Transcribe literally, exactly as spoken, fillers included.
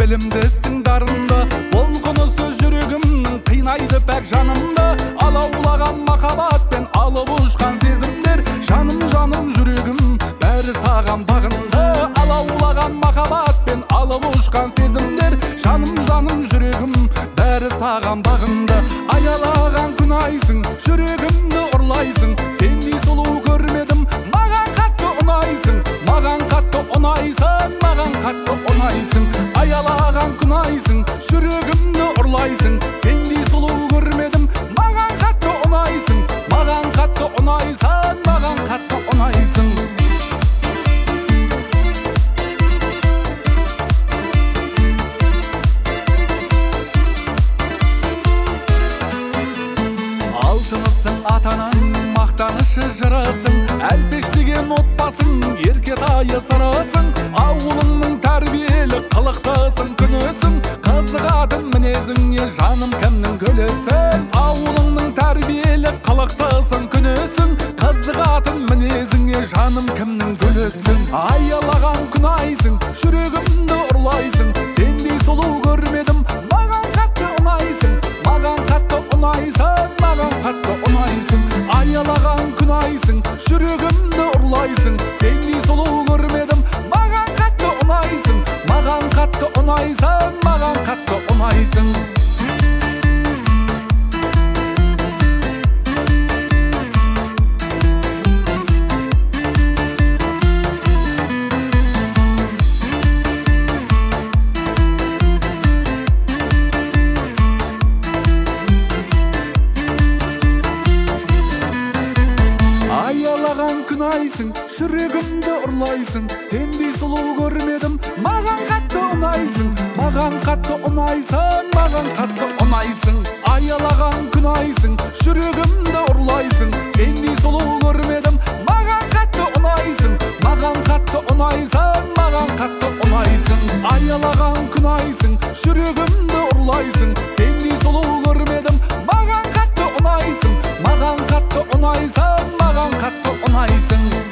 Белімдесің дарынды, болғынысы жүрегімнің қинайды пәк жанымды. Алаулаған махаббатпен алып ұшқан сезімдер, жаным жаным жүрегім бәрі саған бағынды. Алаулаған махаббатпен алып ұшқан сезімдер, жаным жаным жүрегім бәрі саған бағынды. Аялаған күн айсың, жүрегімді ұрлайсың, сендей сұлу көрмедім, маған қатты ұнайсың, маған қатты ұнайсың, маған қатты ұнайсың. Аялаған күн айсың, жүрегімді ұрлайсың, сендей сұлу көрмедім, маған қатты ұнайсың, маған қатты ұнайсың, маған қатты ұнайсың. Алтынысың атаның мақтанышы жырысың, әлпеш деген отбасың ерке тайы сырысың. Ауылыңның тәрбиелі қылықтысың күнісің, қызығатын мінезіңе жаным кімнің гүлісің. Ауылыңның тәрбиелі қылықтысың күнісің, қызығатын мінезіңе жаным кімнің гүлісің. Аялаған күн айсың, жүрегімді ұрлайсың, сендей сұлу көрмедім, маған қатты ұнайсың, маған қатты ұнайсың, маған қатты ұнайсың. Аялаған күн айсың, жүрегімді ұрлайсың, сендей сұлу көрмедім, маған қатты ұнайсың, маған қатты ұнайсың, маған қатты ұнайсың. Аялаған күн айсың, жүрегімді ұрлайсың, сендей сұлу көрмедім, маған қатты ұнайсың, маған қатты ұнайсың, маған қатты ұнайсың. Аялаған күн айсың, жүрегімді ұрлайсың, сендей сұлу көрмедім, маған қатты ұнайсың, маған қатты ұнайсың, маған қатты ұнайсың. Аялаған күн айсың, жүрегімді ұрлайсың, сендей сұлу көрмедім, маған қатты ұнайсың, маған қатты ұнайсың, маған қатты ұнайсың.